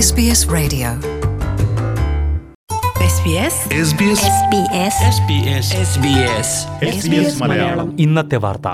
SBS Radio. SBS Malayalam ഇന്നത്തെ വാർത്ത.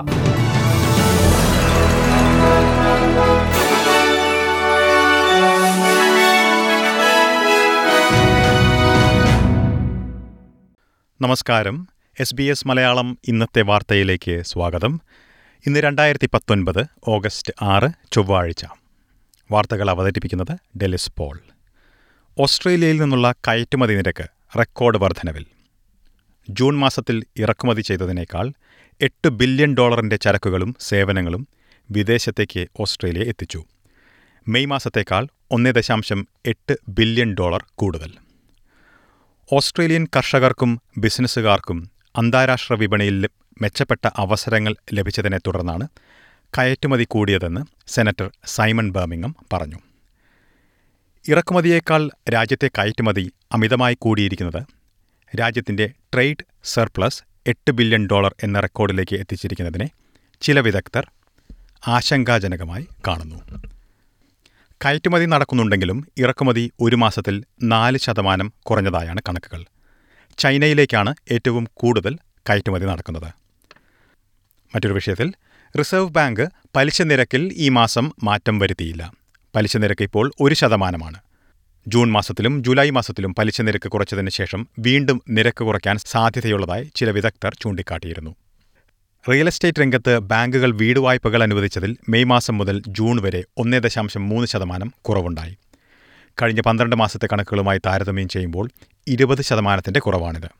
നമസ്കാരം. SBS മലയാളം ഇന്നത്തെ വാർത്തയിലേക്ക് സ്വാഗതം. ഇന്ന് 2019 ഓഗസ്റ്റ് 6 ചൊവ്വാഴ്ച. വാർത്തകൾ അവതരിപ്പിക്കുന്നത് ഡെലിസ് പോൾ. ഓസ്ട്രേലിയയിൽ നിന്നുള്ള കയറ്റുമതി നിരക്ക് റെക്കോർഡ് വർധനവിൽ. ജൂൺ മാസത്തിൽ ഇറക്കുമതി ചെയ്തതിനേക്കാൾ $8 ബില്യൺ ചരക്കുകളും സേവനങ്ങളും വിദേശത്തേക്ക് ഓസ്ട്രേലിയ എത്തിച്ചു. മെയ് മാസത്തേക്കാൾ $1.8 ബില്യൺ കൂടുതൽ. ഓസ്ട്രേലിയൻ കർഷകർക്കും ബിസിനസ്സുകാർക്കും അന്താരാഷ്ട്ര വിപണിയിൽ മെച്ചപ്പെട്ട അവസരങ്ങൾ ലഭിച്ചതിനെ തുടർന്നാണ് കയറ്റുമതി കൂടിയതെന്ന് സെനറ്റർ സൈമൺ ബർമിംഗം പറഞ്ഞു. ഇറക്കുമതിയേക്കാൾ രാജ്യത്തെ കയറ്റുമതി അമിതമായി കൂടിയിരിക്കുന്നത് രാജ്യത്തിൻ്റെ ട്രേഡ് സർപ്ലസ് $8 ബില്യൺ എന്ന റെക്കോർഡിലേക്ക് എത്തിച്ചിരിക്കുന്നതിനെ ചില വിദഗ്ധർ ആശങ്കാജനകമായി കാണുന്നു. കയറ്റുമതി നടക്കുന്നുണ്ടെങ്കിലും ഇറക്കുമതി ഒരു മാസത്തിൽ 4% കുറഞ്ഞതായാണ് കണക്കുകൾ. ചൈനയിലേക്കാണ് ഏറ്റവും കൂടുതൽ കയറ്റുമതി നടക്കുന്നത്. മറ്റൊരു വിഷയത്തിൽ, റിസർവ് ബാങ്ക് പലിശ നിരക്കിൽ ഈ മാസം മാറ്റം വരുത്തിയില്ല. പലിശ നിരക്ക് ഇപ്പോൾ 1%. ജൂൺ മാസത്തിലും ജൂലൈ മാസത്തിലും പലിശ നിരക്ക് കുറച്ചതിന് ശേഷം വീണ്ടും നിരക്ക് കുറയ്ക്കാൻ സാധ്യതയുള്ളതായി ചില വിദഗ്ധർ ചൂണ്ടിക്കാട്ടിയിരുന്നു. റിയൽ എസ്റ്റേറ്റ് രംഗത്ത് ബാങ്കുകൾ വീട് വായ്പകൾ അനുവദിച്ചതിൽ മെയ് മാസം മുതൽ ജൂൺ വരെ 1.3% കുറവുണ്ടായി. കഴിഞ്ഞ 12 മാസത്തെ കണക്കുകളുമായി താരതമ്യം ചെയ്യുമ്പോൾ 20% കുറവാണിത്.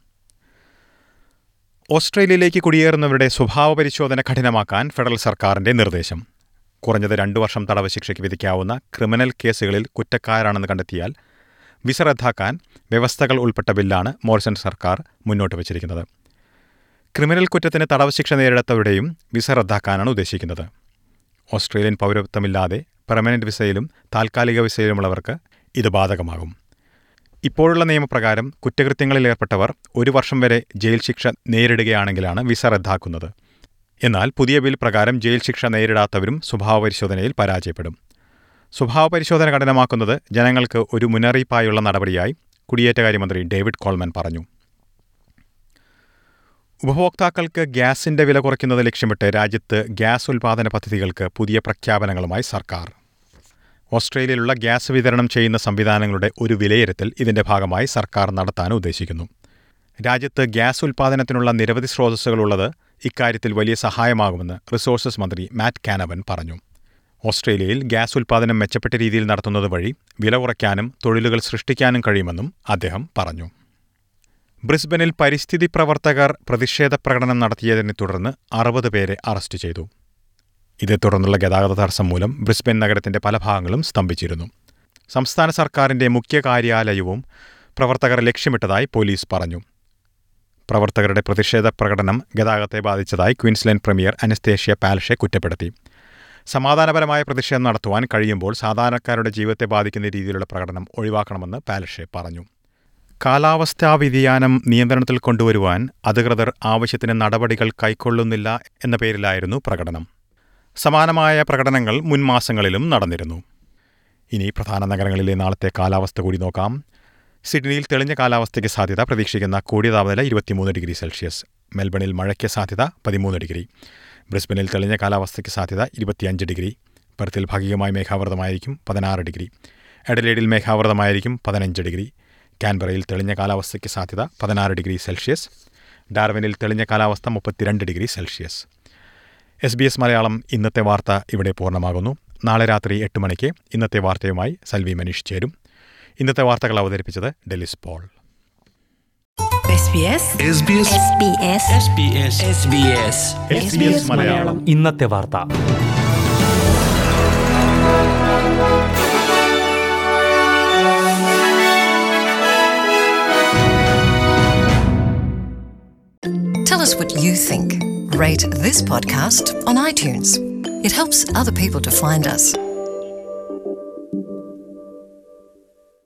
ഓസ്ട്രേലിയയിലേക്ക് കുടിയേറുന്നവരുടെ സ്വഭാവ പരിശോധന കഠിനമാക്കാൻ ഫെഡറൽ സർക്കാരിൻ്റെ നിർദ്ദേശം. കുറഞ്ഞത് 2 വർഷം തടവ് ശിക്ഷയ്ക്ക് വിധിക്കാവുന്ന ക്രിമിനൽ കേസുകളിൽ കുറ്റക്കാരാണെന്ന് കണ്ടെത്തിയാൽ വിസ റദ്ദാക്കാൻ വ്യവസ്ഥകൾ ഉൾപ്പെട്ട ബില്ലാണ് മോറിസൺ സർക്കാർ മുന്നോട്ട് വച്ചിരിക്കുന്നത്. ക്രിമിനൽ കുറ്റത്തിന് തടവ് ശിക്ഷ നേരിടാത്തവരുടെയും വിസ റദ്ദാക്കാനാണ് ഉദ്ദേശിക്കുന്നത്. ഓസ്ട്രേലിയൻ പൗരത്വമില്ലാതെ പെർമനന്റ് വിസയിലും താൽക്കാലിക വിസയിലുമുള്ളവർക്ക് ഇത് ബാധകമാകും. ഇപ്പോഴുള്ള നിയമപ്രകാരം കുറ്റകൃത്യങ്ങളിൽ ഏർപ്പെട്ടവർ 1 വർഷം വരെ ജയിൽ ശിക്ഷ നേരിടുകയാണെങ്കിലാണ് വിസ റദ്ദാക്കുന്നത്. എന്നാൽ പുതിയ ബിൽ പ്രകാരം ജയിൽ ശിക്ഷ നേരിടാത്തവരും സ്വഭാവ പരിശോധനയിൽ പരാജയപ്പെടും. സ്വഭാവ പരിശോധന കഠിനമാക്കുന്നത് ജനങ്ങൾക്ക് ഒരു മുന്നറിയിപ്പായുള്ള നടപടിയായി കുടിയേറ്റകാര്യമന്ത്രി ഡേവിഡ് കോൾമൻ പറഞ്ഞു. ഉപഭോക്താക്കൾക്ക് ഗ്യാസിന്റെ വില കുറയ്ക്കുന്നത് ലക്ഷ്യമിട്ട് രാജ്യത്ത് ഗ്യാസ് ഉൽപാദന പദ്ധതികൾക്ക് പുതിയ പ്രഖ്യാപനങ്ങളുമായി സർക്കാർ. ഓസ്ട്രേലിയയിലുള്ള ഗ്യാസ് വിതരണം ചെയ്യുന്ന സംവിധാനങ്ങളുടെ ഒരു വിലയിരുത്തൽ ഇതിന്റെ ഭാഗമായി സർക്കാർ നടത്താൻ ഉദ്ദേശിക്കുന്നു. രാജ്യത്ത് ഗ്യാസ് ഉൽപാദനത്തിനുള്ള നിരവധി സ്രോതസ്സുകളുള്ളത് ഇക്കാര്യത്തിൽ വലിയ സഹായമാകുമെന്ന് റിസോഴ്സസ് മന്ത്രി മാറ്റ് കാനവൻ പറഞ്ഞു. ഓസ്ട്രേലിയയിൽ ഗ്യാസ് ഉൽപാദനം മെച്ചപ്പെട്ട രീതിയിൽ നടത്തുന്നത് വഴി വില കുറയ്ക്കാനും തൊഴിലുകൾ സൃഷ്ടിക്കാനും കഴിയുമെന്നും അദ്ദേഹം പറഞ്ഞു. ബ്രിസ്ബനിൽ പരിസ്ഥിതി പ്രവർത്തകർ പ്രതിഷേധ പ്രകടനം നടത്തിയതിനെ തുടർന്ന് 60 പേരെ അറസ്റ്റ് ചെയ്തു. ഇതേ തുടർന്നുള്ള ഗതാഗത തടസ്സം മൂലം ബ്രിസ്ബൻ നഗരത്തിന്റെ പല ഭാഗങ്ങളും സ്തംഭിച്ചിരുന്നു. സംസ്ഥാന സർക്കാരിന്റെ മുഖ്യ കാര്യാലയവും പ്രവർത്തകർ ലക്ഷ്യമിട്ടതായി പോലീസ് പറഞ്ഞു. പ്രവർത്തകരുടെ പ്രതിഷേധ പ്രകടനം ഗതാഗതത്തെ ബാധിച്ചതായി ക്വീൻസ്ലാൻഡ് പ്രീമിയർ അനസ്തേഷ്യ പാലഷെ കുറ്റപ്പെടുത്തി. സമാധാനപരമായ പ്രതിഷേധം നടത്തുവാൻ കഴിയുമ്പോൾ സാധാരണക്കാരുടെ ജീവിതത്തെ ബാധിക്കുന്ന രീതിയിലുള്ള പ്രകടനം ഒഴിവാക്കണമെന്ന് പാലഷെ പറഞ്ഞു. കാലാവസ്ഥാ വ്യതിയാനം നിയന്ത്രണത്തിൽ കൊണ്ടുവരുവാൻ അധികൃതർ ആവശ്യത്തിന് നടപടികൾ കൈക്കൊള്ളുന്നില്ല എന്ന പേരിലായിരുന്നു പ്രകടനം. സമാനമായ പ്രകടനങ്ങൾ മുൻമാസങ്ങളിലും നടന്നിരുന്നു. ഇനി പ്രധാന നഗരങ്ങളിലെ നാളത്തെ കാലാവസ്ഥ കൂടി നോക്കാം. സിഡ്നിയിൽ തെളിഞ്ഞ കാലാവസ്ഥയ്ക്ക് സാധ്യത. പ്രതീക്ഷിക്കുന്ന കൂടിയ താപനില 23 ഡിഗ്രി സെൽഷ്യസ്. മെൽബണിൽ മഴയ്ക്ക് സാധ്യത 13 ഡിഗ്രി. ബ്രിസ്ബനിൽ തെളിഞ്ഞ കാലാവസ്ഥയ്ക്ക് സാധ്യത 25 ഡിഗ്രി. പെർത്തിൽ ഭാഗികമായി മേഘാവൃതമായിരിക്കും 16 ഡിഗ്രി. എഡലേഡിൽ മേഘാവൃതമായിരിക്കും 15 ഡിഗ്രി. കാൻബറയിൽ തെളിഞ്ഞ കാലാവസ്ഥയ്ക്ക് സാധ്യത 16 ഡിഗ്രി സെൽഷ്യസ്. ഡാർവിനിൽ തെളിഞ്ഞ കാലാവസ്ഥ 32 ഡിഗ്രി സെൽഷ്യസ്. SBS മലയാളം ഇന്നത്തെ വാർത്ത ഇവിടെ പൂർണ്ണമാകുന്നു. നാളെ രാത്രി 8 മണിക്ക് ഇന്നത്തെ വാർത്തയുമായി സൽവി മനീഷ് ചേരും. ഇന്നത്തെ വാർത്തകൾ അവതരിപ്പിച്ചത് ഡെലിസ് പോൾ. മലയാളം ഇന്നത്തെ വാർത്ത. Tell us what you think. Rate this podcast on iTunes. It helps other people to find us.